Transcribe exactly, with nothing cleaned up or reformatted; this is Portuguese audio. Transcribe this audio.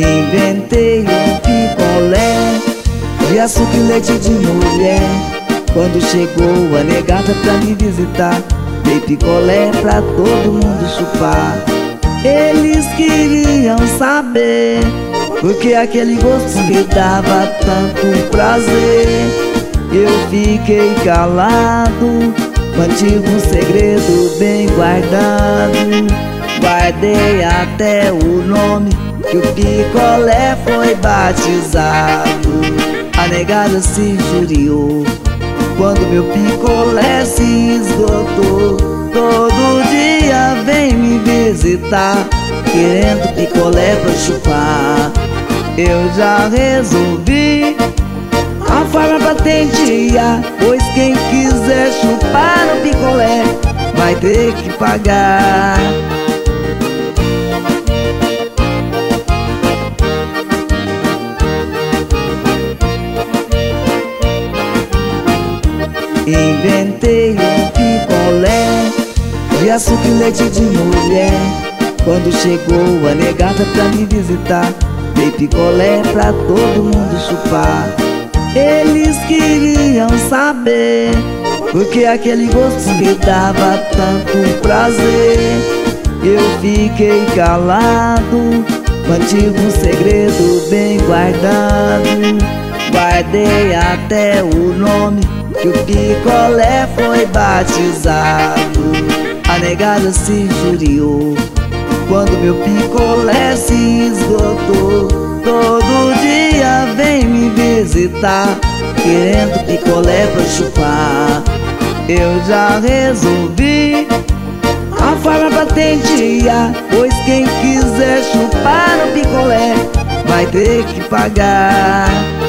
Inventei um picolé de açúcar e leite de mulher. Quando chegou a negada pra me visitar, dei picolé pra todo mundo chupar. Eles queriam saber por que aquele gosto me dava tanto prazer. Eu fiquei calado, mantive um segredo bem guardado. Guardei até o nome que o picolé foi batizado. A negada se injuriou quando meu picolé se esgotou. Todo dia vem me visitar, querendo picolé pra chupar. Eu já resolvi a forma pra tentear, pois quem quiser chupar o picolé vai ter que pagar. Inventei um picolé de açúcar e leite de mulher. Quando chegou a negada pra me visitar, dei picolé pra todo mundo chupar. Eles queriam saber por que aquele gosto me dava tanto prazer. Eu fiquei calado, mantive um segredo bem guardado. Guardei até o nome que o picolé foi batizado. A negada se injuriou quando meu picolé se esgotou. Todo dia vem me visitar, querendo picolé pra chupar. Eu já resolvi a forma pra tentear, pois quem quiser chupar o picolé vai ter que pagar.